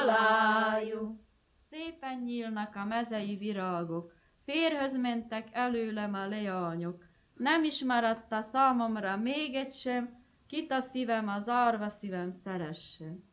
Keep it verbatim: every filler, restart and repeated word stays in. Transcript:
találjuk. Szépen nyílnak a mezei virágok, férhöz mentek előlem a leányok. Nem is maradt a számomra még egy sem, kit a szívem, az árva szívem szeressen.